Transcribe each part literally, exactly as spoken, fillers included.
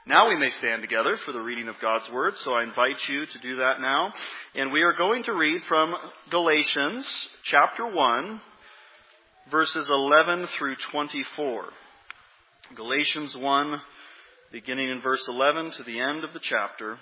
Now we may stand together for the reading of God's Word, so I invite you to do that now. And we are going to read from Galatians chapter one, verses eleven through twenty-four. Galatians one, beginning in verse eleven to the end of the chapter.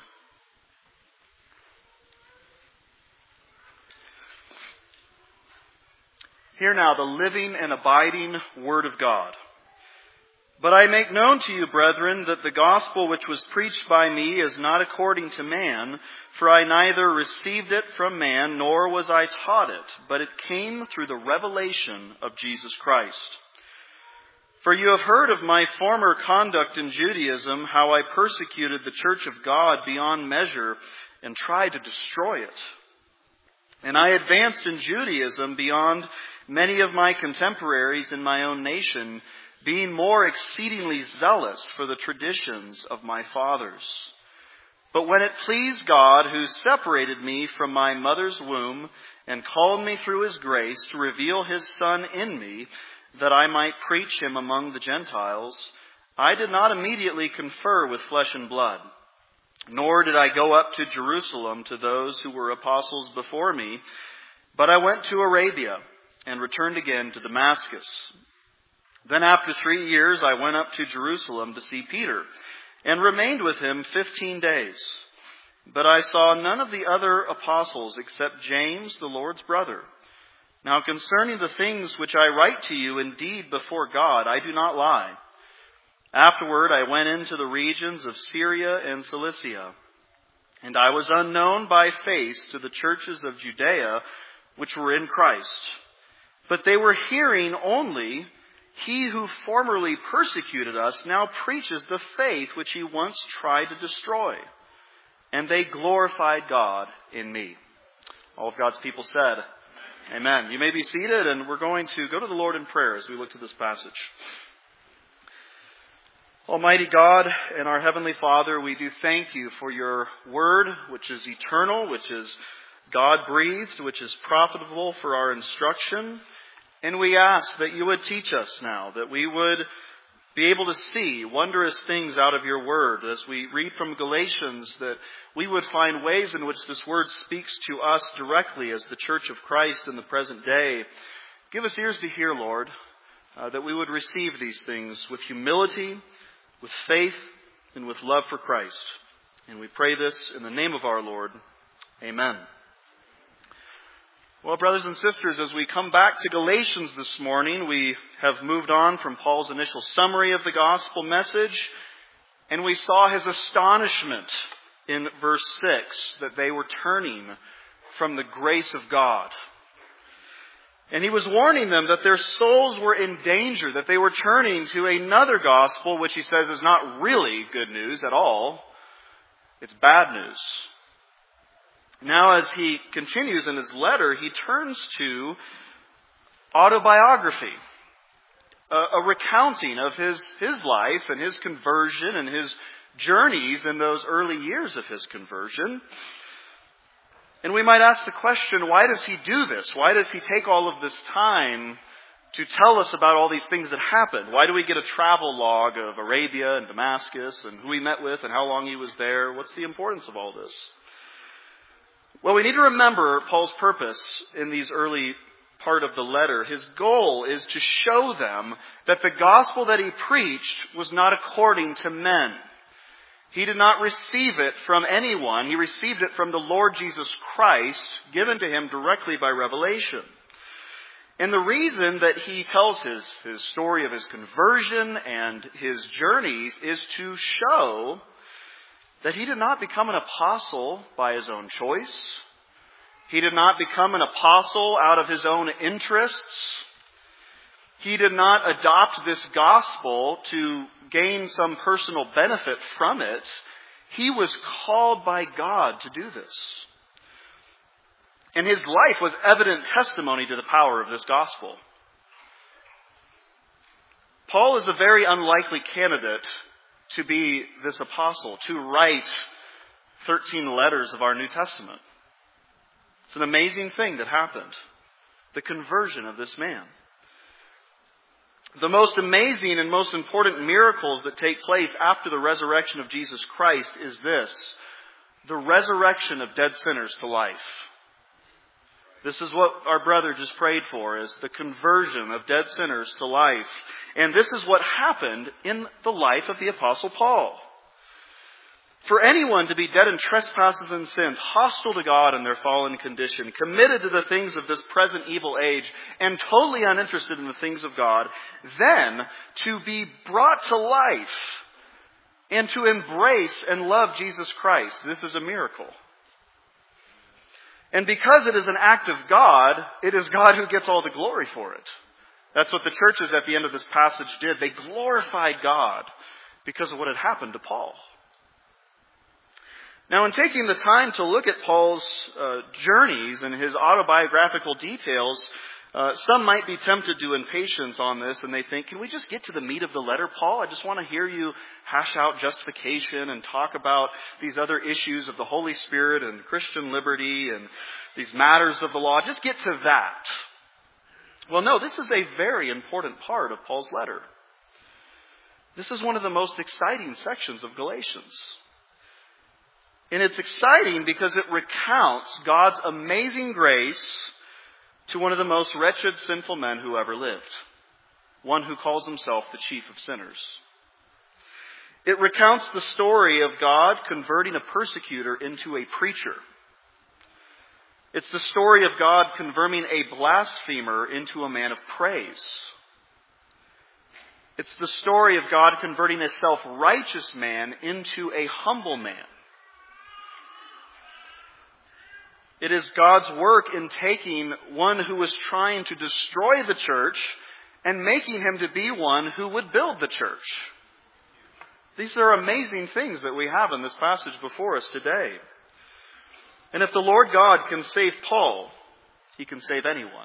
Hear now the living and abiding Word of God. But I make known to you, brethren, that the gospel which was preached by me is not according to man, for I neither received it from man, nor was I taught it, but it came through the revelation of Jesus Christ. For you have heard of my former conduct in Judaism, how I persecuted the church of God beyond measure and tried to destroy it. And I advanced in Judaism beyond many of my contemporaries in my own nation, being more exceedingly zealous for the traditions of my fathers. But when it pleased God, who separated me from my mother's womb and called me through His grace to reveal His Son in me, that I might preach Him among the Gentiles, I did not immediately confer with flesh and blood, nor did I go up to Jerusalem to those who were apostles before me, but I went to Arabia and returned again to Damascus. Then after three years I went up to Jerusalem to see Peter, and remained with him fifteen days. But I saw none of the other apostles except James, the Lord's brother. Now concerning the things which I write to you, indeed before God, I do not lie. Afterward I went into the regions of Syria and Cilicia, and I was unknown by face to the churches of Judea which were in Christ. But they were hearing only, He who formerly persecuted us now preaches the faith which he once tried to destroy. And they glorified God in me. All of God's people said, Amen. You may be seated, and we're going to go to the Lord in prayer as we look to this passage. Almighty God and our Heavenly Father, we do thank you for your word, which is eternal, which is God-breathed, which is profitable for our instruction. And we ask that you would teach us now, that we would be able to see wondrous things out of your word. As we read from Galatians, that we would find ways in which this word speaks to us directly as the church of Christ in the present day. Give us ears to hear, Lord, uh, that we would receive these things with humility, with faith, and with love for Christ. And we pray this in the name of our Lord. Amen. Well, brothers and sisters, as we come back to Galatians this morning, we have moved on from Paul's initial summary of the gospel message, and we saw his astonishment in verse six that they were turning from the grace of God. And he was warning them that their souls were in danger, that they were turning to another gospel, which he says is not really good news at all. It's bad news. Now, as he continues in his letter, he turns to autobiography, a, a recounting of his, his life and his conversion and his journeys in those early years of his conversion. And we might ask the question, why does he do this? Why does he take all of this time to tell us about all these things that happened? Why do we get a travel log of Arabia and Damascus and who he met with and how long he was there? What's the importance of all this? Well, we need to remember Paul's purpose in these early part of the letter. His goal is to show them that the gospel that he preached was not according to men. He did not receive it from anyone. He received it from the Lord Jesus Christ, given to him directly by revelation. And the reason that he tells his, his story of his conversion and his journeys is to show that he did not become an apostle by his own choice. He did not become an apostle out of his own interests. He did not adopt this gospel to gain some personal benefit from it. He was called by God to do this. And his life was evident testimony to the power of this gospel. Paul is a very unlikely candidate to be this apostle, to write thirteen letters of our New Testament. It's an amazing thing that happened. The conversion of this man. The most amazing and most important miracles that take place after the resurrection of Jesus Christ is this: the resurrection of dead sinners to life. This is what our brother just prayed for, is the conversion of dead sinners to life. And this is what happened in the life of the Apostle Paul. For anyone to be dead in trespasses and sins, hostile to God in their fallen condition, committed to the things of this present evil age, and totally uninterested in the things of God, then to be brought to life and to embrace and love Jesus Christ, this is a miracle. And because it is an act of God, it is God who gets all the glory for it. That's what the churches at the end of this passage did. They glorified God because of what had happened to Paul. Now, in taking the time to look at Paul's uh, journeys and his autobiographical details, uh, some might be tempted to impatience on this, and they think, can we just get to the meat of the letter, Paul? I just want to hear you hash out justification and talk about these other issues of the Holy Spirit and Christian liberty and these matters of the law. Just get to that. Well, no, this is a very important part of Paul's letter. This is one of the most exciting sections of Galatians. And it's exciting because it recounts God's amazing grace to one of the most wretched, sinful men who ever lived. One who calls himself the chief of sinners. It recounts the story of God converting a persecutor into a preacher. It's the story of God converting a blasphemer into a man of praise. It's the story of God converting a self-righteous man into a humble man. It is God's work in taking one who was trying to destroy the church and making him to be one who would build the church. These are amazing things that we have in this passage before us today. And if the Lord God can save Paul, He can save anyone.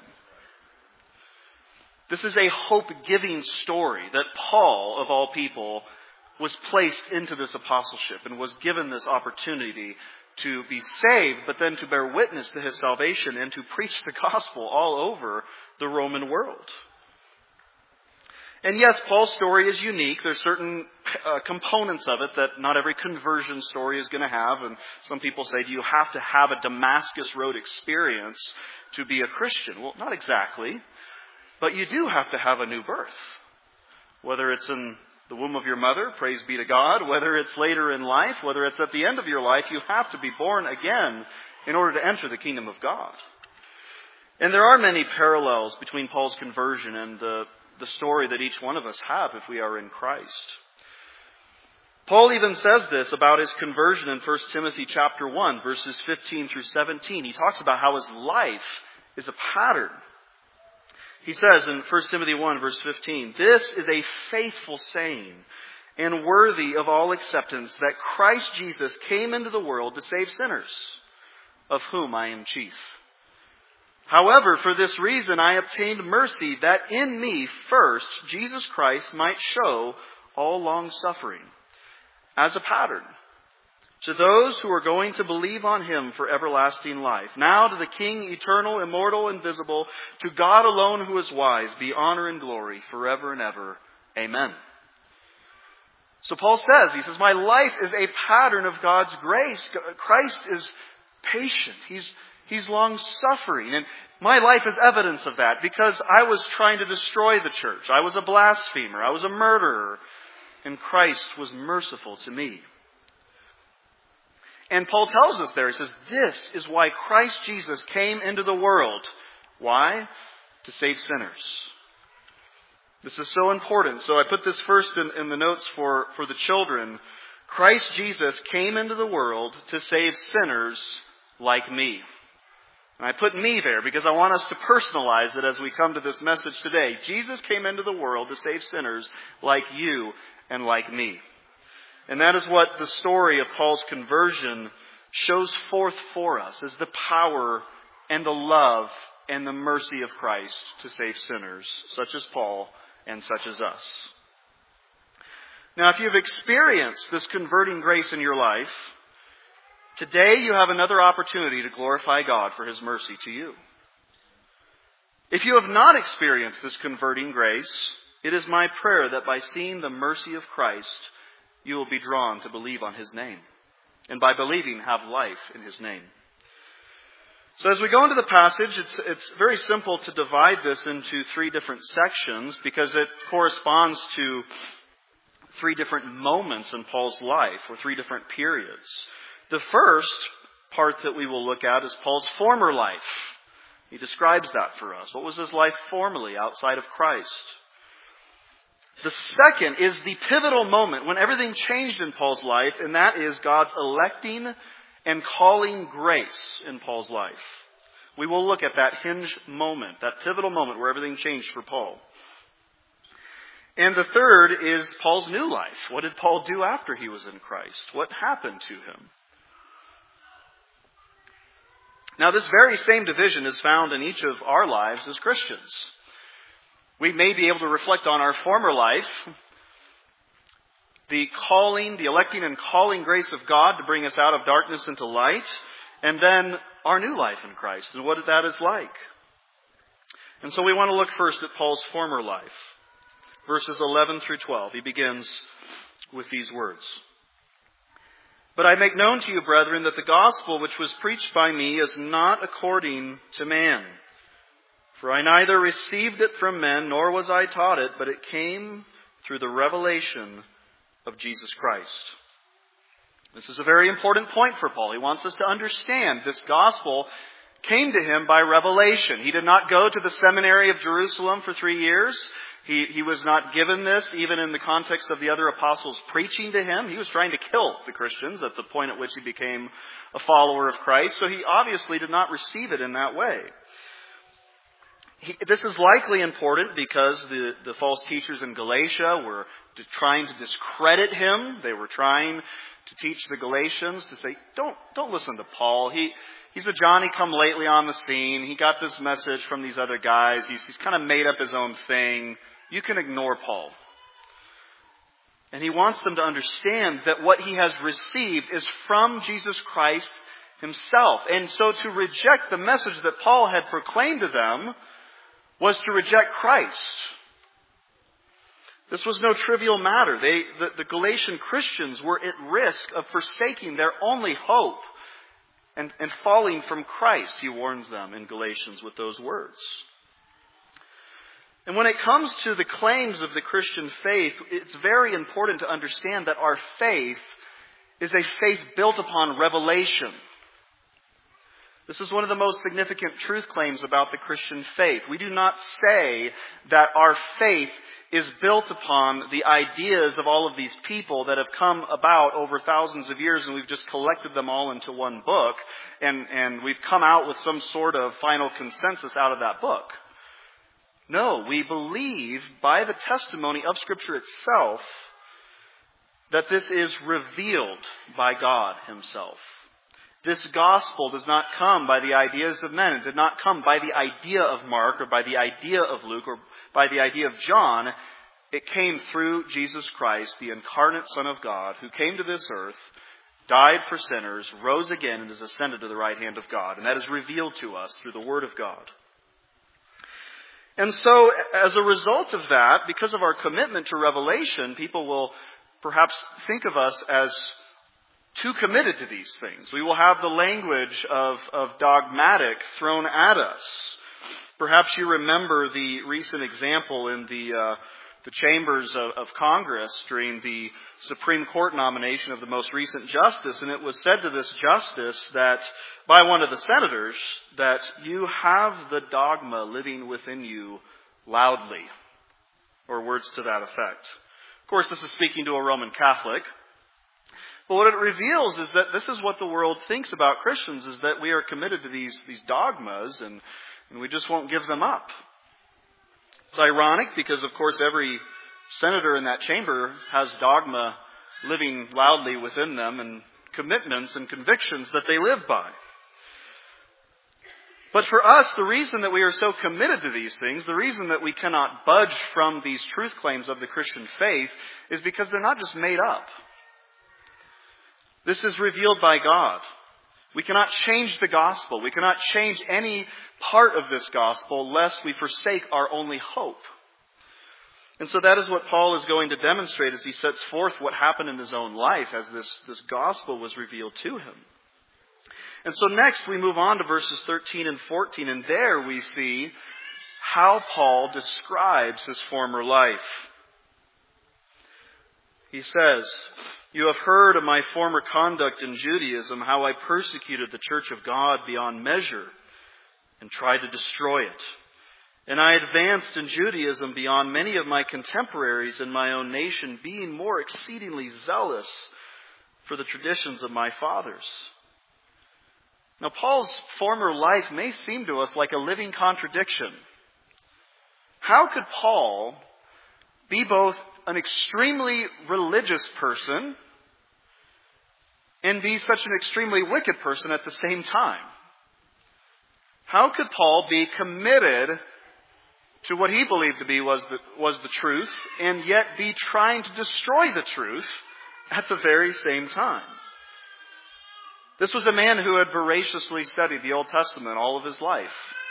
This is a hope-giving story that Paul, of all people, was placed into this apostleship and was given this opportunity to be saved, but then to bear witness to his salvation and to preach the gospel all over the Roman world. And yes, Paul's story is unique. There's certain uh, components of it that not every conversion story is going to have. And some people say, do you have to have a Damascus Road experience to be a Christian? Well, not exactly. But you do have to have a new birth. Whether it's in the womb of your mother, praise be to God, whether it's later in life, whether it's at the end of your life, you have to be born again in order to enter the kingdom of God. And there are many parallels between Paul's conversion and the, the story that each one of us have if we are in Christ. Paul even says this about his conversion in First Timothy chapter one, verses fifteen through seventeen. He talks about how his life is a pattern. He says in First Timothy one, verse fifteen, "This is a faithful saying and worthy of all acceptance, that Christ Jesus came into the world to save sinners, of whom I am chief. However, for this reason I obtained mercy, that in me first Jesus Christ might show all long-suffering as a pattern to those who are going to believe on Him for everlasting life. Now to the King, eternal, immortal, invisible, to God alone who is wise, be honor and glory forever and ever. Amen." So Paul says, he says, my life is a pattern of God's grace. Christ is patient. He's, he's long-suffering. And my life is evidence of that because I was trying to destroy the church. I was a blasphemer. I was a murderer. And Christ was merciful to me. And Paul tells us there, he says, this is why Christ Jesus came into the world. Why? To save sinners. This is so important. So I put this first in, in the notes for, for the children. Christ Jesus came into the world to save sinners like me. And I put me there because I want us to personalize it as we come to this message today. Jesus came into the world to save sinners like you and like me. And that is what the story of Paul's conversion shows forth for us, is the power and the love and the mercy of Christ to save sinners, such as Paul and such as us. Now, if you've experienced this converting grace in your life, today you have another opportunity to glorify God for His mercy to you. If you have not experienced this converting grace It is my prayer that by seeing the mercy of Christ, you will be drawn to believe on His name, and by believing have life in His name. So as we go into the passage, it's, it's very simple to divide this into three different sections because it corresponds to three different moments in Paul's life, or three different periods. The first part that we will look at is Paul's former life. He describes that for us. What was his life formerly outside of Christ? The second is the pivotal moment when everything changed in Paul's life, and that is God's electing and calling grace in Paul's life. We will look at that hinge moment, that pivotal moment where everything changed for Paul. And the third is Paul's new life. What did Paul do after he was in Christ? What happened to him? Now, this very same division is found in each of our lives as Christians. We may be able to reflect on our former life, the calling, the electing and calling grace of God to bring us out of darkness into light, and then our new life in Christ and what that is like. And so we want to look first at Paul's former life. Verses eleven through twelve. He begins with these words. But I make known to you, brethren, that the gospel which was preached by me is not according to man. For I neither received it from men, nor was I taught it, but it came through the revelation of Jesus Christ. This is a very important point for Paul. He wants us to understand this gospel came to him by revelation. He did not go to the seminary of Jerusalem for three years. He, he was not given this, even in the context of the other apostles preaching to him. He was trying to kill the Christians at the point at which he became a follower of Christ. So he obviously did not receive it in that way. He, this is likely important because the, the false teachers in Galatia were trying to discredit him. They were trying to teach the Galatians to say, don't, don't listen to Paul. He, he's a Johnny-come-lately on the scene. He got this message from these other guys. He's, he's kind of made up his own thing. You can ignore Paul. And he wants them to understand that what he has received is from Jesus Christ himself. And so to reject the message that Paul had proclaimed to them was to reject Christ. This was no trivial matter. They, the, the Galatian Christians were at risk of forsaking their only hope and, and falling from Christ, he warns them in Galatians with those words. And when it comes to the claims of the Christian faith, it's very important to understand that our faith is a faith built upon revelation. This is one of the most significant truth claims about the Christian faith. We do not say that our faith is built upon the ideas of all of these people that have come about over thousands of years, and we've just collected them all into one book, and, and we've come out with some sort of final consensus out of that book. No, we believe by the testimony of Scripture itself that this is revealed by God himself. This gospel does not come by the ideas of men. It did not come by the idea of Mark or by the idea of Luke or by the idea of John. It came through Jesus Christ, the incarnate Son of God, who came to this earth, died for sinners, rose again, and is ascended to the right hand of God. And that is revealed to us through the Word of God. And so, as a result of that, because of our commitment to revelation, people will perhaps think of us as too committed to these things. We will have the language of, of dogmatic thrown at us. Perhaps you remember the recent example in the uh, the chambers of, of Congress during the Supreme Court nomination of the most recent justice, and it was said to this justice that by one of the senators that you have the dogma living within you loudly, or words to that effect. Of course, this is speaking to a Roman Catholic. But what it reveals is that this is what the world thinks about Christians, is that we are committed to these, these dogmas and, and we just won't give them up. It's ironic because, of course, every senator in that chamber has dogma living loudly within them and commitments and convictions that they live by. But for us, the reason that we are so committed to these things, the reason that we cannot budge from these truth claims of the Christian faith, is because they're not just made up. This is revealed by God. We cannot change the gospel. We cannot change any part of this gospel lest we forsake our only hope. And so that is what Paul is going to demonstrate as he sets forth what happened in his own life as this, this gospel was revealed to him. And so next we move on to verses thirteen and fourteen, and there we see how Paul describes his former life. He says, "You have heard of my former conduct in Judaism, how I persecuted the church of God beyond measure and tried to destroy it. And I advanced in Judaism beyond many of my contemporaries in my own nation, being more exceedingly zealous for the traditions of my fathers." Now, Paul's former life may seem to us like a living contradiction. How could Paul be both an extremely religious person and be such an extremely wicked person at the same time? How could Paul be committed to what he believed to be was the, was the truth, and yet be trying to destroy the truth at the very same time? This was a man who had voraciously studied the Old Testament all of his life.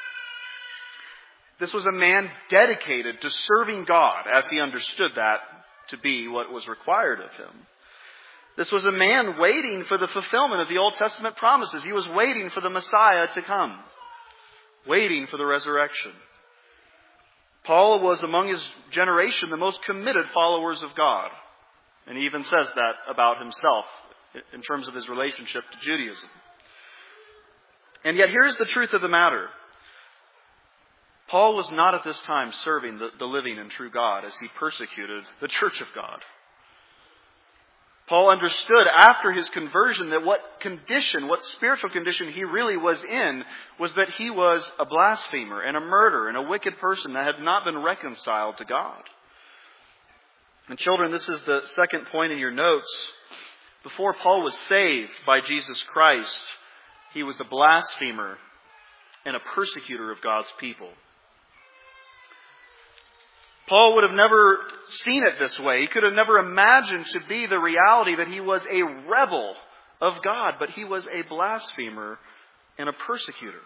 This was a man dedicated to serving God as he understood that to be what was required of him. This was a man waiting for the fulfillment of the Old Testament promises. He was waiting for the Messiah to come, waiting for the resurrection. Paul was among his generation the most committed followers of God. And he even says that about himself in terms of his relationship to Judaism. And yet here's the truth of the matter. Paul was not at this time serving the, the living and true God as he persecuted the church of God. Paul understood after his conversion that what condition, what spiritual condition he really was in was that he was a blasphemer and a murderer and a wicked person that had not been reconciled to God. And children, this is the second point in your notes. Before Paul was saved by Jesus Christ, he was a blasphemer and a persecutor of God's people. Paul would have never seen it this way. He could have never imagined to be the reality that he was a rebel of God, but he was a blasphemer and a persecutor.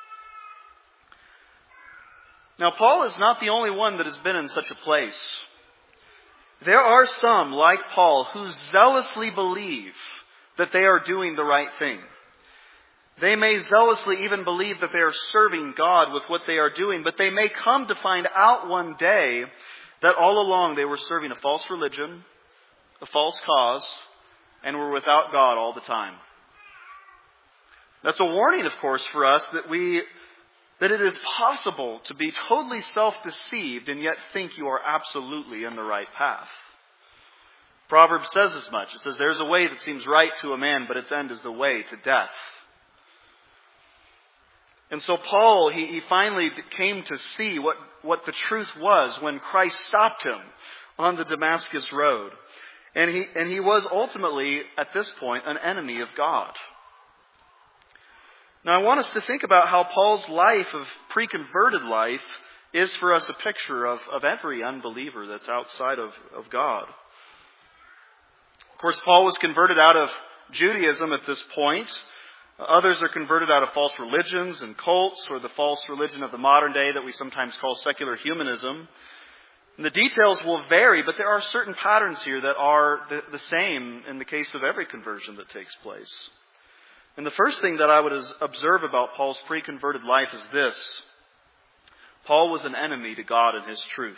Now, Paul is not the only one that has been in such a place. There are some, like Paul, who zealously believe that they are doing the right thing. They may zealously even believe that they are serving God with what they are doing, but they may come to find out one day that all along they were serving a false religion, a false cause, and were without God all the time. That's a warning, of course, for us that we that it is possible to be totally self-deceived and yet think you are absolutely in the right path. Proverbs says as much. It says, "There's a way that seems right to a man, but its end is the way to death." And so Paul, he, he finally came to see what, what the truth was when Christ stopped him on the Damascus road. And he, and he was ultimately, at this point, an enemy of God. Now I want us to think about how Paul's life of pre-converted life is for us a picture of, of every unbeliever that's outside of, of God. Of course, Paul was converted out of Judaism at this point. Others are converted out of false religions and cults, or the false religion of the modern day that we sometimes call secular humanism. And the details will vary, but there are certain patterns here that are the, the same in the case of every conversion that takes place. And the first thing that I would observe about Paul's pre-converted life is this. Paul was an enemy to God and His truth.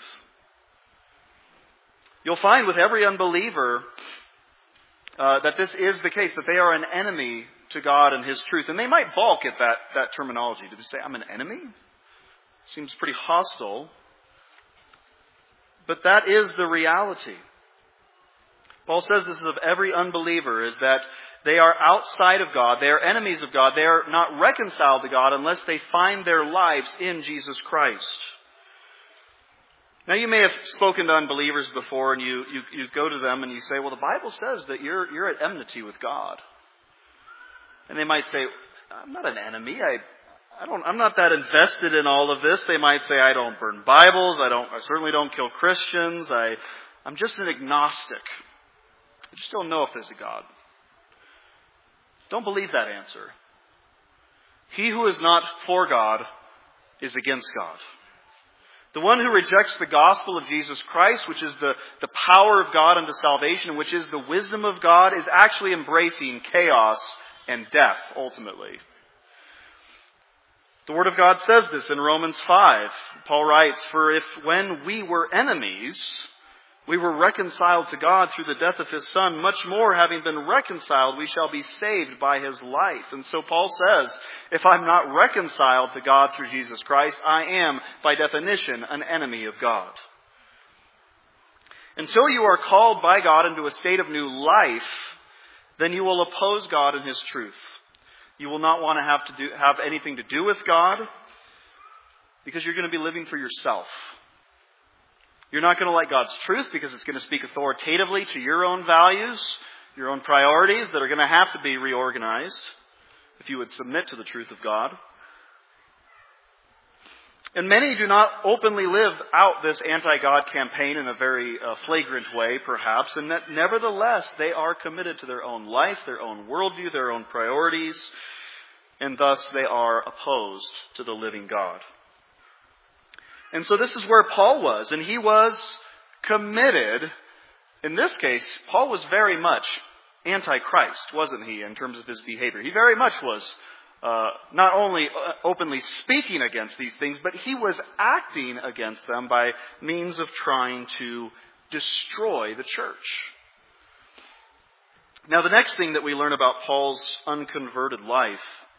You'll find with every unbeliever uh, that this is the case, that they are an enemy to God and His truth. And they might balk at that, that terminology. Did they say, "I'm an enemy"? Seems pretty hostile. But that is the reality. Paul says this of every unbeliever, is that they are outside of God. They are enemies of God. They are not reconciled to God unless they find their lives in Jesus Christ. Now, you may have spoken to unbelievers before, and you, you, you go to them and you say, "Well, the Bible says that you're, you're at enmity with God." And they might say, "I'm not an enemy. I, I don't, I'm not that invested in all of this." They might say, "I don't burn Bibles. I don't, I certainly don't kill Christians. I, I'm just an agnostic. I just don't know if there's a God." Don't believe that answer. He who is not for God is against God. The one who rejects the gospel of Jesus Christ, which is the, the power of God unto salvation, which is the wisdom of God, is actually embracing chaos and death, ultimately. The Word of God says this in Romans five. Paul writes, "For if when we were enemies, we were reconciled to God through the death of His Son, much more, having been reconciled, we shall be saved by His life." And so Paul says, if I'm not reconciled to God through Jesus Christ, I am, by definition, an enemy of God. Until you are called by God into a state of new life, then you will oppose God and His truth. You will not want to have to do, have anything to do with God, because you're going to be living for yourself. You're not going to like God's truth because it's going to speak authoritatively to your own values, your own priorities that are going to have to be reorganized if you would submit to the truth of God. And many do not openly live out this anti-God campaign in a very uh, flagrant way, perhaps, and that nevertheless they are committed to their own life, their own worldview, their own priorities, and thus they are opposed to the living God. And so this is where Paul was, and he was committed. In this case, Paul was very much anti-Christ, wasn't he, in terms of his behavior? He very much was uh, not only openly speaking against these things, but he was acting against them by means of trying to destroy the church. Now, the next thing that we learn about Paul's unconverted life,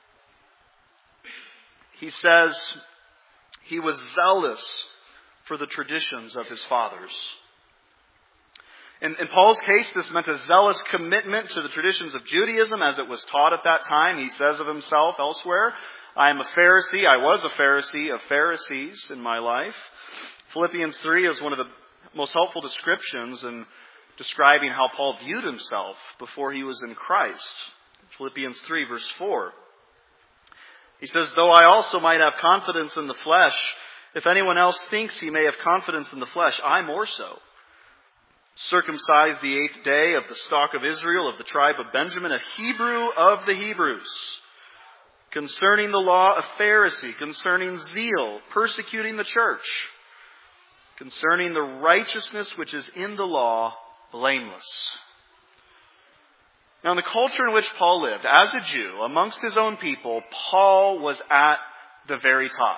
he says he was zealous for the traditions of his fathers. In, in Paul's case, this meant a zealous commitment to the traditions of Judaism as it was taught at that time. He says of himself elsewhere, "I am a Pharisee. I was a Pharisee of Pharisees in my life." Philippians three is one of the most helpful descriptions in describing how Paul viewed himself before he was in Christ. Philippians three, verse four. He says, "Though I also might have confidence in the flesh, if anyone else thinks he may have confidence in the flesh, I more so. Circumcised the eighth day, of the stock of Israel, of the tribe of Benjamin, a Hebrew of the Hebrews. Concerning the law, a Pharisee. Concerning zeal, persecuting the church. Concerning the righteousness which is in the law, blameless." Now, in the culture in which Paul lived, as a Jew, amongst his own people, Paul was at the very top.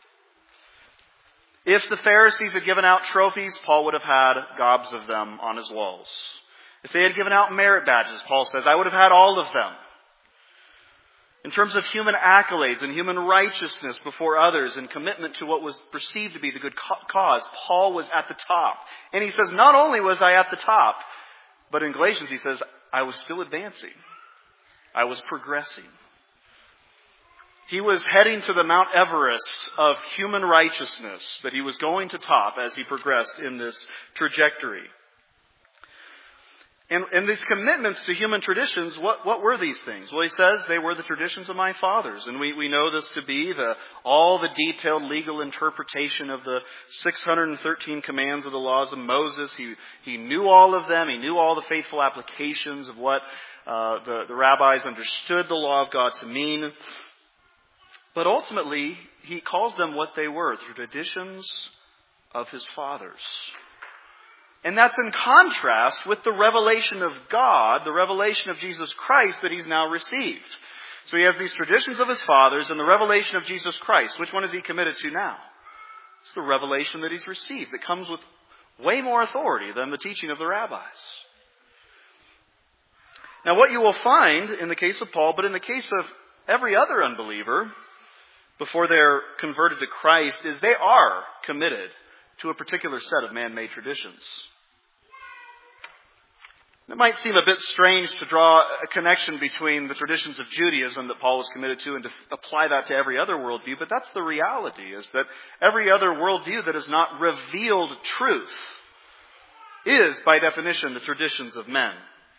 If the Pharisees had given out trophies, Paul would have had gobs of them on his walls. If they had given out merit badges, Paul says, I would have had all of them. In terms of human accolades and human righteousness before others and commitment to what was perceived to be the good cause, Paul was at the top. And he says, not only was I at the top, but in Galatians he says, I was still advancing. I was progressing. He was heading to the Mount Everest of human righteousness that he was going to top as he progressed in this trajectory. And, and these commitments to human traditions, what, what were these things? Well, he says they were the traditions of my fathers. And we, we know this to be the all the detailed legal interpretation of the six hundred thirteen commands of the laws of Moses. He, he knew all of them. He knew all the faithful applications of what uh, the, the rabbis understood the law of God to mean. But ultimately, he calls them what they were, the traditions of his fathers. And that's in contrast with the revelation of God, the revelation of Jesus Christ that he's now received. So he has these traditions of his fathers and the revelation of Jesus Christ. Which one is he committed to now? It's the revelation that he's received that comes with way more authority than the teaching of the rabbis. Now what you will find in the case of Paul, but in the case of every other unbeliever, before they're converted to Christ, is they are committed to a particular set of man-made traditions. It might seem a bit strange to draw a connection between the traditions of Judaism that Paul was committed to and to apply that to every other worldview, but that's the reality, is that every other worldview that is not revealed truth is, by definition, the traditions of men.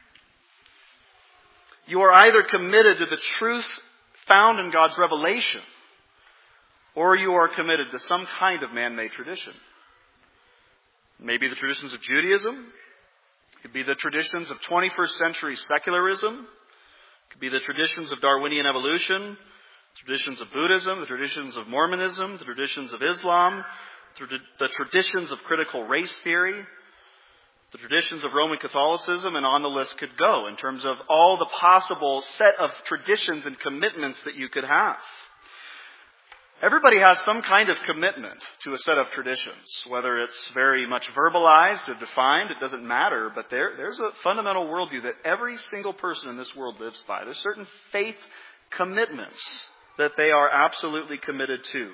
You are either committed to the truth found in God's revelation, or you are committed to some kind of man-made tradition. Maybe the traditions of Judaism. It could be the traditions of twenty-first century secularism. It could be the traditions of Darwinian evolution, the traditions of Buddhism, the traditions of Mormonism, the traditions of Islam, the traditions of critical race theory, the traditions of Roman Catholicism, and on the list could go in terms of all the possible set of traditions and commitments that you could have. Everybody has some kind of commitment to a set of traditions, whether it's very much verbalized or defined, it doesn't matter, but there, there's a fundamental worldview that every single person in this world lives by. There's certain faith commitments that they are absolutely committed to.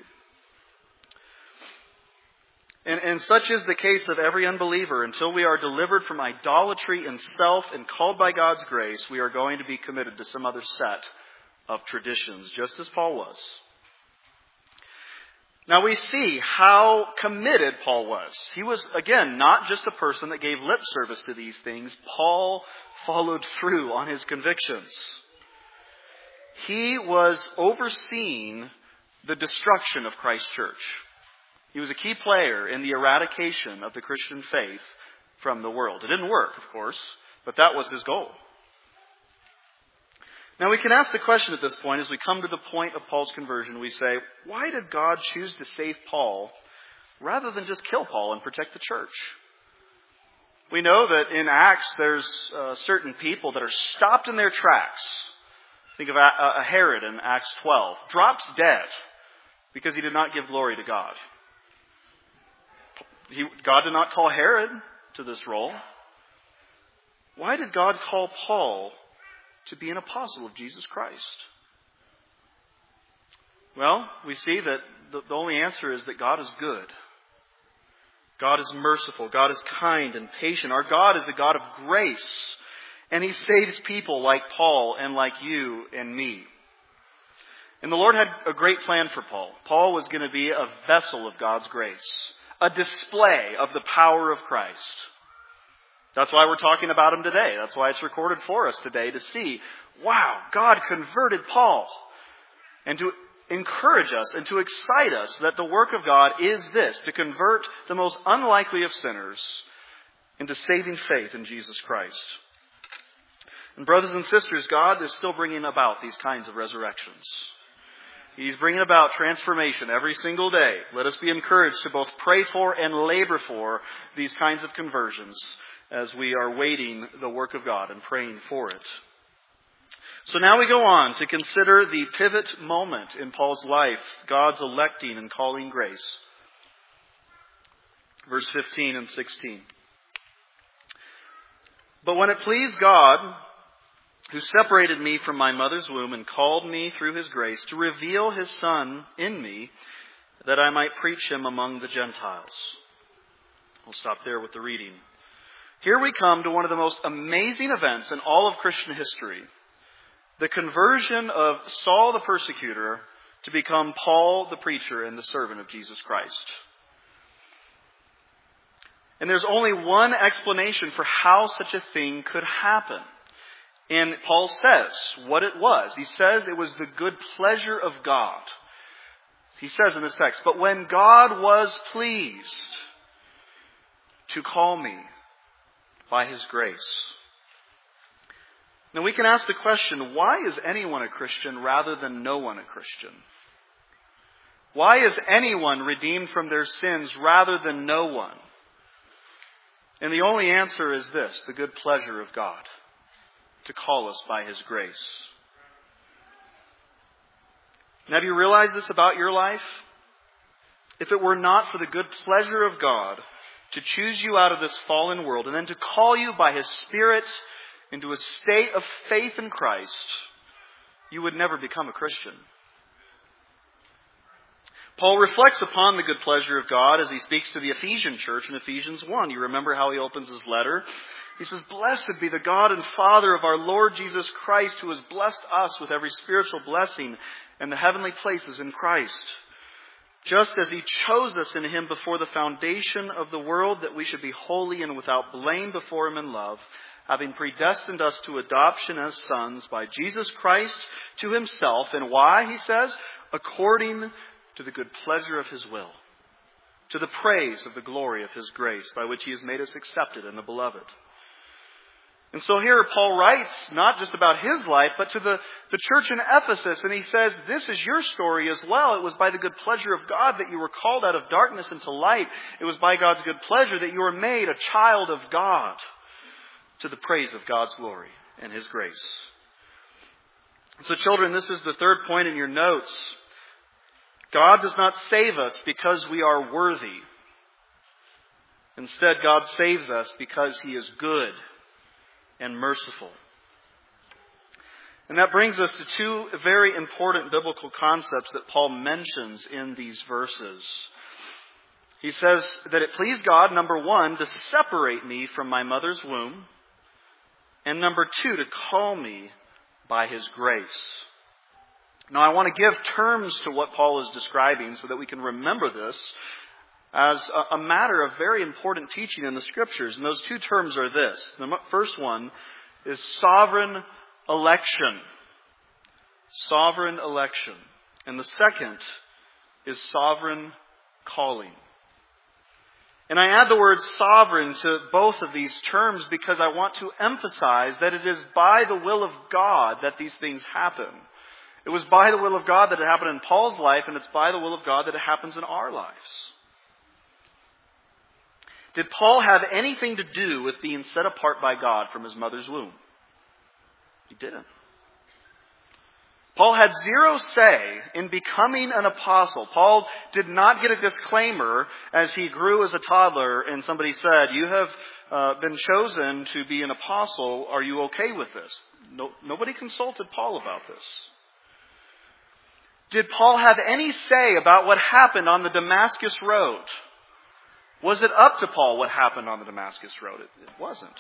And, and such is the case of every unbeliever. Until we are delivered from idolatry and self and called by God's grace, we are going to be committed to some other set of traditions, just as Paul was. Now we see how committed Paul was. He was, again, not just a person that gave lip service to these things. Paul followed through on his convictions. He was overseeing the destruction of Christ's church. He was a key player in the eradication of the Christian faith from the world. It didn't work, of course, but that was his goal. Now we can ask the question at this point, as we come to the point of Paul's conversion, we say, why did God choose to save Paul rather than just kill Paul and protect the church? We know that in Acts there's uh, certain people that are stopped in their tracks. Think of a, a Herod in Acts twelve. Drops dead because he did not give glory to God. He, God did not call Herod to this role. Why did God call Paul to be an apostle of Jesus Christ? Well, we see that the, the only answer is that God is good. God is merciful. God is kind and patient. Our God is a God of grace. And He saves people like Paul and like you and me. And the Lord had a great plan for Paul. Paul was going to be a vessel of God's grace. A display of the power of Christ. That's why we're talking about him today. That's why it's recorded for us today to see, wow, God converted Paul. And to encourage us and to excite us that the work of God is this, to convert the most unlikely of sinners into saving faith in Jesus Christ. And brothers and sisters, God is still bringing about these kinds of resurrections. He's bringing about transformation every single day. Let us be encouraged to both pray for and labor for these kinds of conversions as we are waiting the work of God and praying for it. So now we go on to consider the pivot moment in Paul's life, God's electing and calling grace. Verse fifteen and sixteen. But when it pleased God, who separated me from my mother's womb and called me through His grace to reveal His Son in me, that I might preach Him among the Gentiles. We'll stop there with the reading. Here we come to one of the most amazing events in all of Christian history. The conversion of Saul the persecutor to become Paul the preacher and the servant of Jesus Christ. And there's only one explanation for how such a thing could happen. And Paul says what it was. He says it was the good pleasure of God. He says in this text, but when God was pleased to call me by His grace. Now we can ask the question, why is anyone a Christian rather than no one a Christian? Why is anyone redeemed from their sins rather than no one? And the only answer is this, the good pleasure of God to call us by His grace. And have you realized this about your life? If it were not for the good pleasure of God to choose you out of this fallen world and then to call you by His Spirit into a state of faith in Christ, you would never become a Christian. Paul reflects upon the good pleasure of God as he speaks to the Ephesian church in Ephesians one. You remember how he opens his letter? He says, "Blessed be the God and Father of our Lord Jesus Christ, who has blessed us with every spiritual blessing in the heavenly places in Christ. Just as He chose us in Him before the foundation of the world, that we should be holy and without blame before Him in love, having predestined us to adoption as sons by Jesus Christ to Himself." And why, he says? According to the good pleasure of His will, to the praise of the glory of His grace, by which He has made us accepted in the Beloved. And so here Paul writes not just about his life, but to the, the church in Ephesus. And he says, this is your story as well. It was by the good pleasure of God that you were called out of darkness into light. It was by God's good pleasure that you were made a child of God, to the praise of God's glory and His grace. So children, this is the third point in your notes. God does not save us because we are worthy. Instead, God saves us because He is good and merciful. And that brings us to two very important biblical concepts that Paul mentions in these verses. He says that it pleased God, number one, to separate me from my mother's womb, and number two, to call me by His grace. Now, I want to give terms to what Paul is describing so that we can remember this as a matter of very important teaching in the Scriptures. And those two terms are this. The first one is sovereign election. Sovereign election. And the second is sovereign calling. And I add the word sovereign to both of these terms because I want to emphasize that it is by the will of God that these things happen. It was by the will of God that it happened in Paul's life, and it's by the will of God that it happens in our lives. Did Paul have anything to do with being set apart by God from his mother's womb? He didn't. Paul had zero say in becoming an apostle. Paul did not get a disclaimer as he grew as a toddler and somebody said, you have uh, been chosen to be an apostle. Are you okay with this? No, nobody consulted Paul about this. Did Paul have any say about what happened on the Damascus Road? Was it up to Paul what happened on the Damascus Road? It, it wasn't.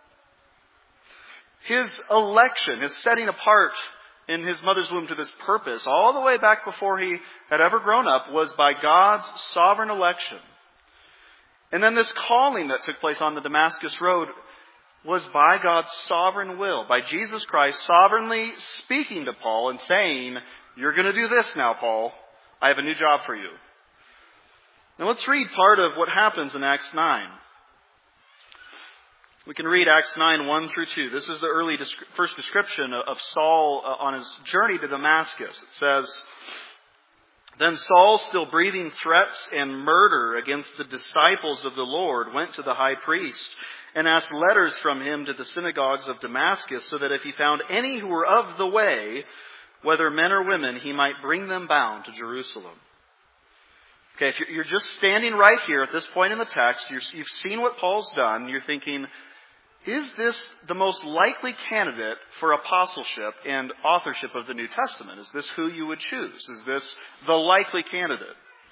His election, his setting apart in his mother's womb to this purpose, all the way back before he had ever grown up, was by God's sovereign election. And then this calling that took place on the Damascus Road was by God's sovereign will, by Jesus Christ sovereignly speaking to Paul and saying, you're going to do this now, Paul. I have a new job for you. Now let's read part of what happens in Acts nine. We can read Acts nine, one through two. This is the early first description of Saul on his journey to Damascus. It says, then Saul, still breathing threats and murder against the disciples of the Lord, went to the high priest and asked letters from him to the synagogues of Damascus, so that if he found any who were of the way, whether men or women, he might bring them bound to Jerusalem. Okay, if you're just standing right here at this point in the text, you've seen what Paul's done, you're thinking, is this the most likely candidate for apostleship and authorship of the New Testament? Is this who you would choose? Is this the likely candidate?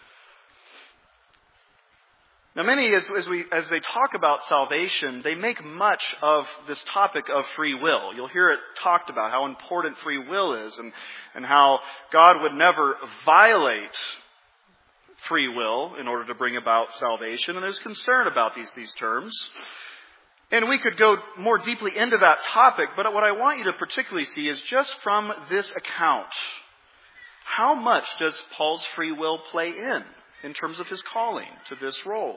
Now many, as, as, we, as they talk about salvation, they make much of this topic of free will. You'll hear it talked about how important free will is and, and how God would never violate free will in order to bring about salvation. And there's concern about these, these terms. And we could go more deeply into that topic, but what I want you to particularly see is just from this account, how much does Paul's free will play in, in terms of his calling to this role?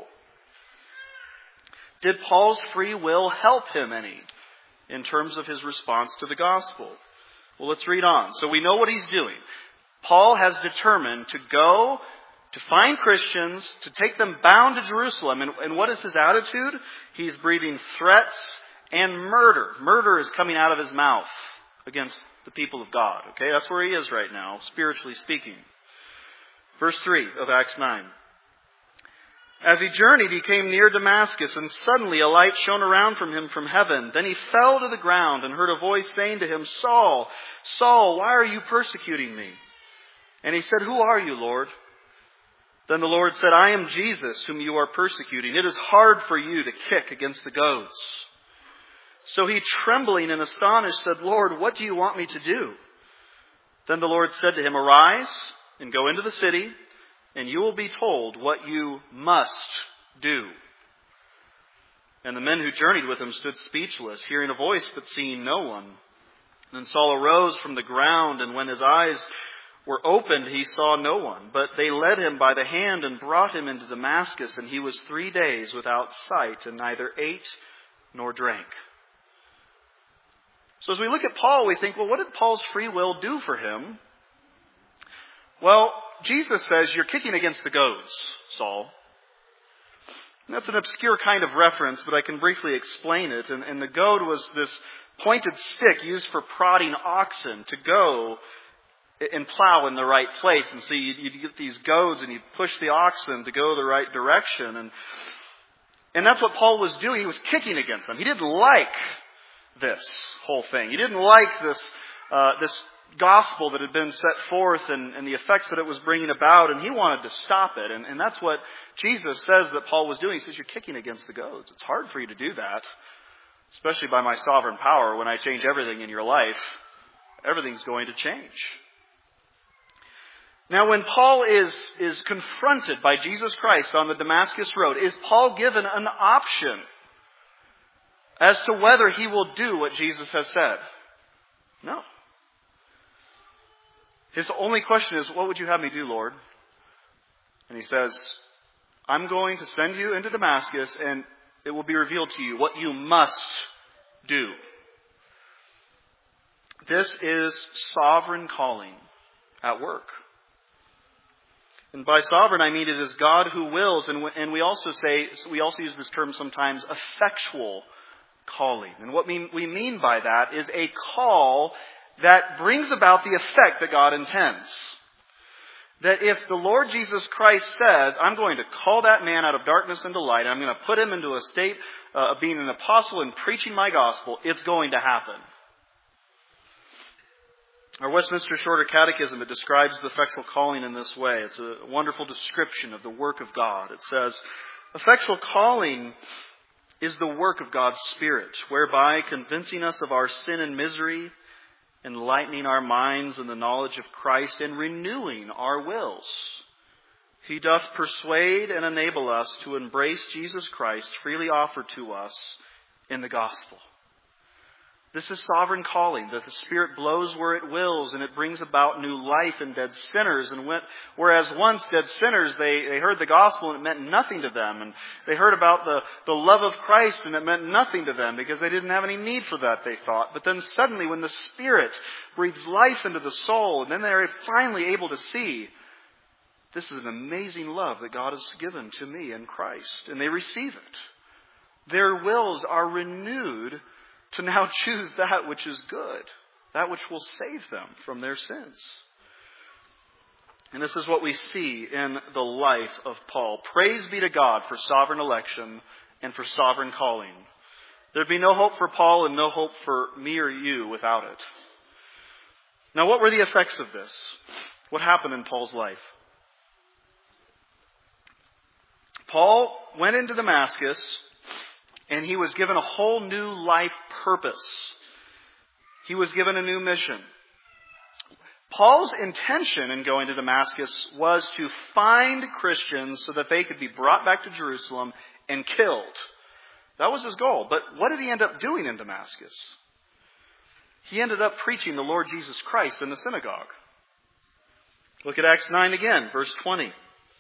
Did Paul's free will help him any in terms of his response to the gospel? Well, let's read on. So we know what he's doing. Paul has determined to go to find Christians, to take them bound to Jerusalem. And, and what is his attitude? He's breathing threats and murder. Murder is coming out of his mouth against the people of God. Okay, that's where he is right now, spiritually speaking. Verse three of Acts nine. As he journeyed, he came near Damascus, and suddenly a light shone around from him from heaven. Then he fell to the ground and heard a voice saying to him, Saul, Saul, why are you persecuting me? And he said, who are you, Lord? Then the Lord said, I am Jesus, whom you are persecuting. It is hard for you to kick against the goads. So he, trembling and astonished, said, Lord, what do you want me to do? Then the Lord said to him, arise and go into the city, and you will be told what you must do. And the men who journeyed with him stood speechless, hearing a voice but seeing no one. Then Saul arose from the ground, and when his eyes were opened, he saw no one. But they led him by the hand and brought him into Damascus, and he was three days without sight, and neither ate nor drank. So as we look at Paul, we think, well, what did Paul's free will do for him? Well, Jesus says, you're kicking against the goads, Saul. And that's an obscure kind of reference, but I can briefly explain it. And, and the goad was this pointed stick used for prodding oxen to go and plow in the right place. And so you, you get these goads and you push the oxen to go the right direction. And, and that's what Paul was doing. He was kicking against them. He didn't like this whole thing. He didn't like this uh, this gospel that had been set forth and, and the effects that it was bringing about, and he wanted to stop it. And, and that's what Jesus says that Paul was doing. He says, you're kicking against the goads. It's hard for you to do that, especially by my sovereign power. When I change everything in your life, everything's going to change. Now, when Paul is, is confronted by Jesus Christ on the Damascus Road, is Paul given an option as to whether he will do what Jesus has said? No. His only question is, what would you have me do, Lord? And he says, I'm going to send you into Damascus, and it will be revealed to you what you must do. This is sovereign calling at work. And by sovereign, I mean it is God who wills, and and we also say, we also use this term sometimes, effectual calling. And what we mean by that is a call that brings about the effect that God intends. That if the Lord Jesus Christ says, I'm going to call that man out of darkness into light, and I'm going to put him into a state uh, of being an apostle and preaching my gospel, it's going to happen. Our Westminster Shorter Catechism, it describes the effectual calling in this way. It's a wonderful description of the work of God. It says, effectual calling is the work of God's Spirit, whereby convincing us of our sin and misery, enlightening our minds in the knowledge of Christ, and renewing our wills, He doth persuade and enable us to embrace Jesus Christ freely offered to us in the gospel. This is sovereign calling, that the Spirit blows where it wills, and it brings about new life in dead sinners. And when, whereas once dead sinners, they, they heard the gospel and it meant nothing to them. And they heard about the, the love of Christ and it meant nothing to them because they didn't have any need for that, they thought. But then suddenly when the Spirit breathes life into the soul, and then they're finally able to see, this is an amazing love that God has given to me in Christ. And they receive it. Their wills are renewed to now choose that which is good, that which will save them from their sins. And this is what we see in the life of Paul. Praise be to God for sovereign election and for sovereign calling. There'd be no hope for Paul and no hope for me or you without it. Now, what were the effects of this? What happened in Paul's life? Paul went into Damascus, and he was given a whole new life purpose. He was given a new mission. Paul's intention in going to Damascus was to find Christians so that they could be brought back to Jerusalem and killed. That was his goal. But what did he end up doing in Damascus? He ended up preaching the Lord Jesus Christ in the synagogue. Look at Acts nine again, verse twenty.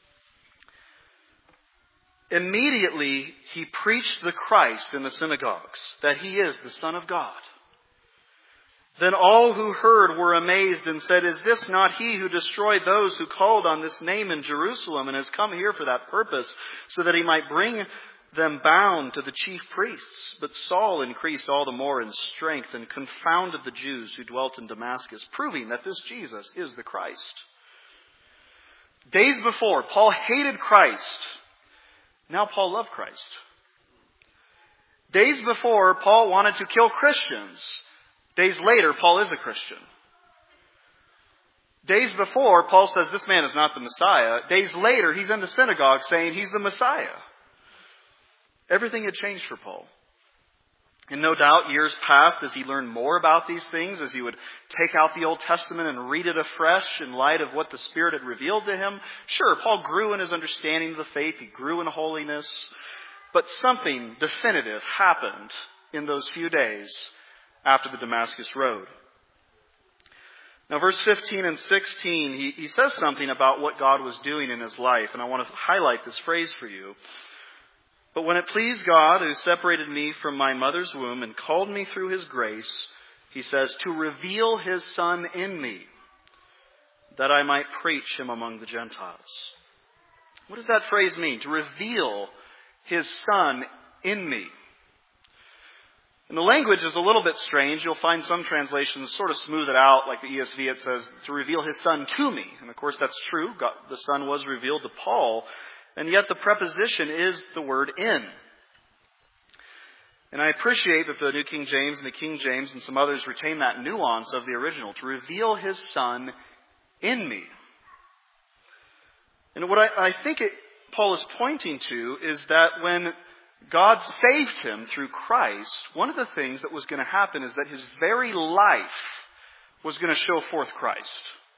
Immediately he preached the Christ in the synagogues, that he is the Son of God. Then all who heard were amazed and said, is this not he who destroyed those who called on this name in Jerusalem and has come here for that purpose, so that he might bring them bound to the chief priests? But Saul increased all the more in strength and confounded the Jews who dwelt in Damascus, proving that this Jesus is the Christ. Days before, Paul hated Christ. Now Paul loved Christ. Days before, Paul wanted to kill Christians. Days later, Paul is a Christian. Days before, Paul says this man is not the Messiah. Days later, he's in the synagogue saying he's the Messiah. Everything had changed for Paul. And no doubt, years passed as he learned more about these things, as he would take out the Old Testament and read it afresh in light of what the Spirit had revealed to him. Sure, Paul grew in his understanding of the faith. He grew in holiness. But something definitive happened in those few days after the Damascus Road. Now, verse fifteen and sixteen, he, he says something about what God was doing in his life. And I want to highlight this phrase for you. But when it pleased God, who separated me from my mother's womb and called me through his grace, he says, to reveal his Son in me, that I might preach him among the Gentiles. What does that phrase mean? To reveal his Son in me. And the language is a little bit strange. You'll find some translations sort of smooth it out, like the E S V, it says, to reveal his Son to me. And of course that's true. God, the Son was revealed to Paul. And yet the preposition is the word in. And I appreciate that the New King James and the King James and some others retain that nuance of the original, to reveal his Son in me. And what I, I think it, Paul is pointing to is that when God saved him through Christ, one of the things that was going to happen is that his very life was going to show forth Christ.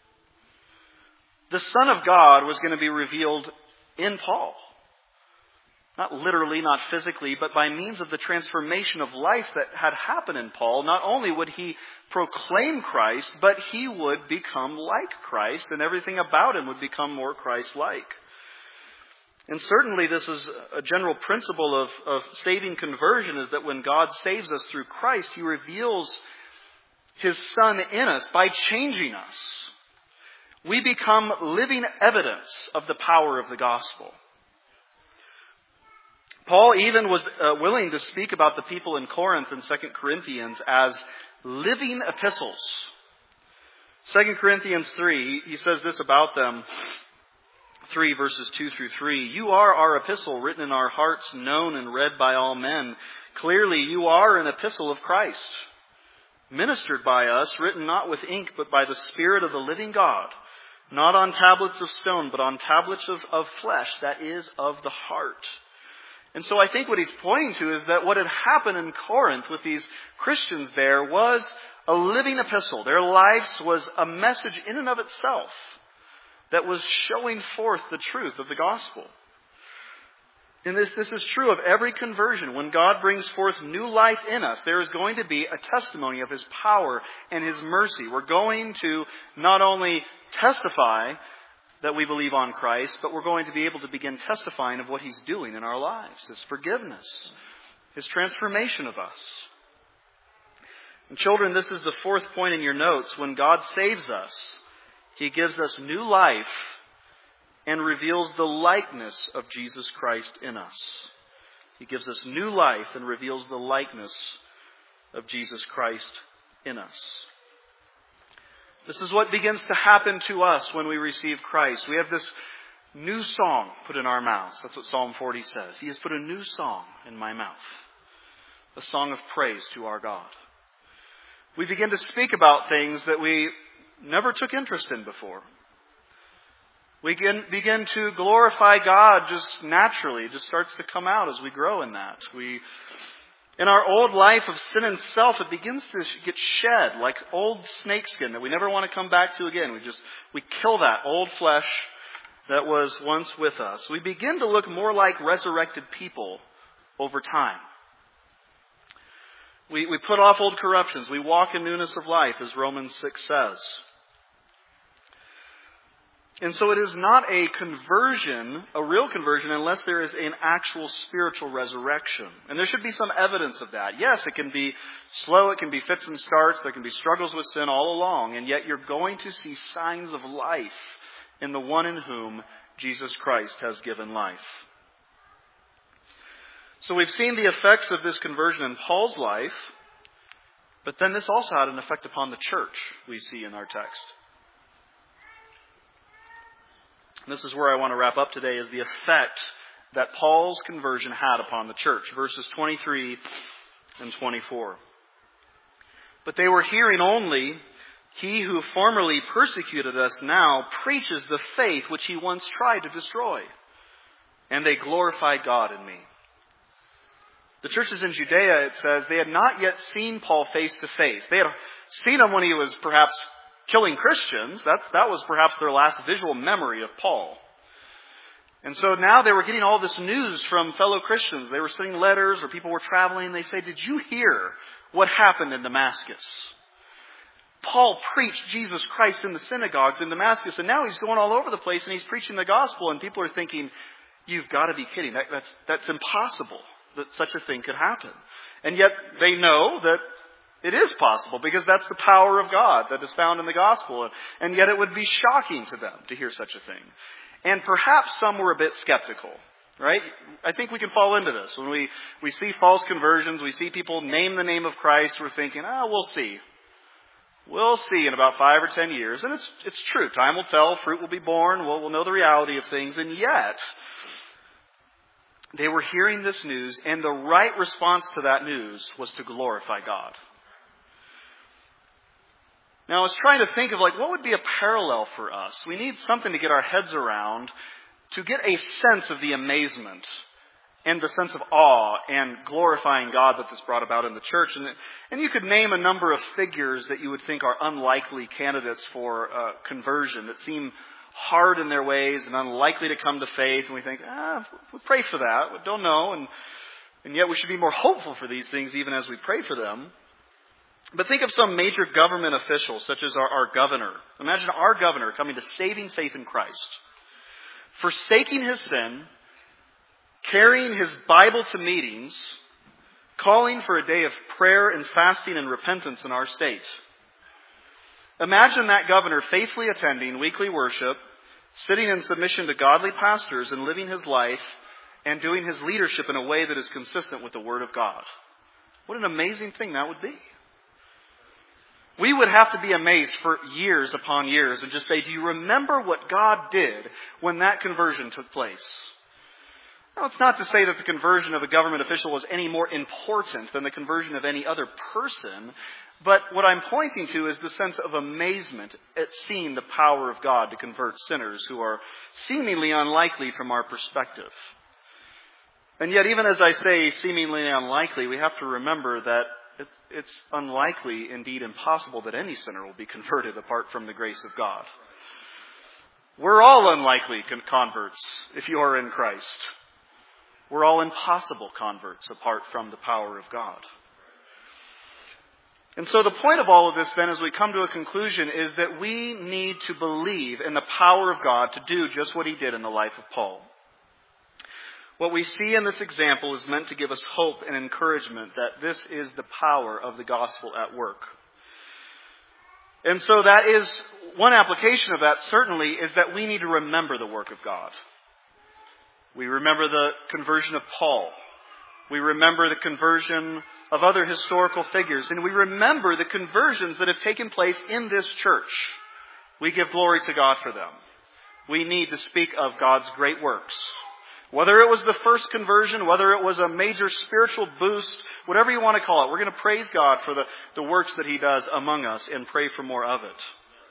The Son of God was going to be revealed in Paul. Not literally, not physically, but by means of the transformation of life that had happened in Paul. Not only would he proclaim Christ, but he would become like Christ, and everything about him would become more Christ-like. And certainly this is a general principle of, of saving conversion, is that when God saves us through Christ, he reveals his Son in us by changing us. We become living evidence of the power of the gospel. Paul even was uh, willing to speak about the people in Corinth in Second Corinthians as living epistles. Second Corinthians three, he says this about them. three verses two through three. You are our epistle, written in our hearts, known and read by all men. Clearly you are an epistle of Christ, ministered by us, written not with ink, but by the Spirit of the living God, not on tablets of stone, but on tablets of, of flesh, that is, of the heart. And so I think what he's pointing to is that what had happened in Corinth with these Christians there was a living epistle. Their lives was a message in and of itself that was showing forth the truth of the gospel. And this, this is true of every conversion. When God brings forth new life in us, there is going to be a testimony of his power and his mercy. We're going to not only testify that we believe on Christ, but we're going to be able to begin testifying of what he's doing in our lives, his forgiveness, his transformation of us. And children, this is the fourth point in your notes. When God saves us, he gives us new life and reveals the likeness of Jesus Christ in us. He gives us new life and reveals the likeness of Jesus Christ in us. This is what begins to happen to us when we receive Christ. We have this new song put in our mouths. That's what Psalm forty says. He has put a new song in my mouth. A song of praise to our God. We begin to speak about things that we never took interest in before. We begin, begin to glorify God just naturally. It just starts to come out as we grow in that. We, in our old life of sin and self, it begins to get shed like old snakeskin that we never want to come back to again. We just, we kill that old flesh that was once with us. We begin to look more like resurrected people over time. We, we put off old corruptions. We walk in newness of life, as Romans six says. And so it is not a conversion, a real conversion, unless there is an actual spiritual resurrection. And there should be some evidence of that. Yes, it can be slow, it can be fits and starts, there can be struggles with sin all along, and yet you're going to see signs of life in the one in whom Jesus Christ has given life. So we've seen the effects of this conversion in Paul's life, but then this also had an effect upon the church, we see in our text. This is where I want to wrap up today, is the effect that Paul's conversion had upon the church. Verses twenty-three and twenty-four. But they were hearing only, he who formerly persecuted us now preaches the faith which he once tried to destroy. And they glorified God in me. The churches in Judea, it says, they had not yet seen Paul face to face. They had seen him when he was perhaps killing Christians. That, that was perhaps their last visual memory of Paul. And so now they were getting all this news from fellow Christians. They were sending letters, or people were traveling. They say, did you hear what happened in Damascus? Paul preached Jesus Christ in the synagogues in Damascus, and now he's going all over the place and he's preaching the gospel, and people are thinking, you've got to be kidding. That, that's, that's impossible that such a thing could happen. And yet they know that It is possible because that's the power of God that is found in the gospel. And yet it would be shocking to them to hear such a thing. And perhaps some were a bit skeptical, right? I think we can fall into this. When we, we see false conversions, we see people name the name of Christ, we're thinking, ah, we'll see. We'll see in about five or ten years. And it's it's true. Time will tell. Fruit will be born. We'll, we'll know the reality of things. And yet, they were hearing this news, and the right response to that news was to glorify God. Now, I was trying to think of, like, what would be a parallel for us? We need something to get our heads around, to get a sense of the amazement and the sense of awe and glorifying God that this brought about in the church. And, and you could name a number of figures that you would think are unlikely candidates for uh, conversion, that seem hard in their ways and unlikely to come to faith. And we think, ah, we pray for that. We don't know. And, and yet we should be more hopeful for these things even as we pray for them. But think of some major government official, such as our, our governor. Imagine our governor coming to saving faith in Christ, forsaking his sin, carrying his Bible to meetings, calling for a day of prayer and fasting and repentance in our state. Imagine that governor faithfully attending weekly worship, sitting in submission to godly pastors and living his life and doing his leadership in a way that is consistent with the Word of God. What an amazing thing that would be. We would have to be amazed for years upon years and just say, do you remember what God did when that conversion took place? Now, it's not to say that the conversion of a government official was any more important than the conversion of any other person, but what I'm pointing to is the sense of amazement at seeing the power of God to convert sinners who are seemingly unlikely from our perspective. And yet, even as I say seemingly unlikely, we have to remember that it's unlikely, indeed impossible, that any sinner will be converted apart from the grace of God. We're all unlikely converts if you are in Christ. We're all impossible converts apart from the power of God. And so the point of all of this then, as we come to a conclusion, is that we need to believe in the power of God to do just what He did in the life of Paul. What we see in this example is meant to give us hope and encouragement that this is the power of the gospel at work. And so that is, one application of that certainly is that we need to remember the work of God. We remember the conversion of Paul. We remember the conversion of other historical figures. And we remember the conversions that have taken place in this church. We give glory to God for them. We need to speak of God's great works. Whether it was the first conversion, whether it was a major spiritual boost, whatever you want to call it, we're going to praise God for the, the works that He does among us and pray for more of it.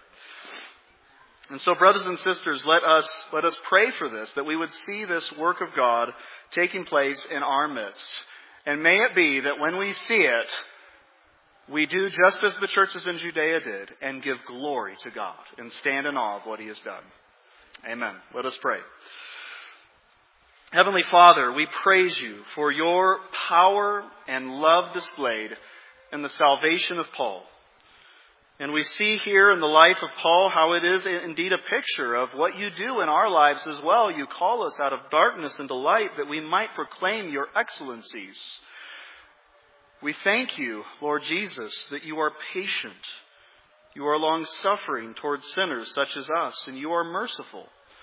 And so, brothers and sisters, let us let us pray for this, that we would see this work of God taking place in our midst. And may it be that when we see it, we do just as the churches in Judea did and give glory to God and stand in awe of what He has done. Amen. Let us pray. Heavenly Father, we praise You for Your power and love displayed in the salvation of Paul. And we see here in the life of Paul how it is indeed a picture of what You do in our lives as well. You call us out of darkness into light that we might proclaim Your excellencies. We thank You, Lord Jesus, that You are patient. You are long-suffering towards sinners such as us, and You are merciful.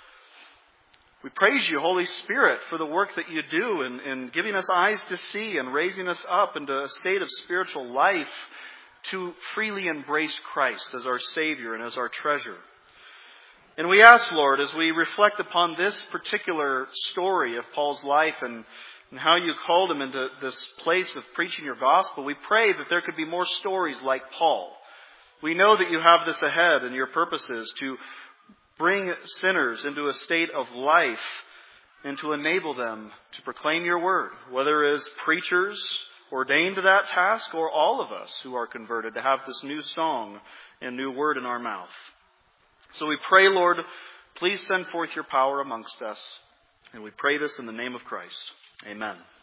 We praise You, Holy Spirit, for the work that You do in, in giving us eyes to see and raising us up into a state of spiritual life to freely embrace Christ as our Savior and as our treasure. And we ask, Lord, as we reflect upon this particular story of Paul's life and, and how You called him into this place of preaching Your gospel, we pray that there could be more stories like Paul. We know that You have this ahead in Your purposes to bring sinners into a state of life and to enable them to proclaim Your word, whether as preachers ordained to that task or all of us who are converted to have this new song and new word in our mouth. So we pray, Lord, please send forth Your power amongst us. And we pray this in the name of Christ. Amen.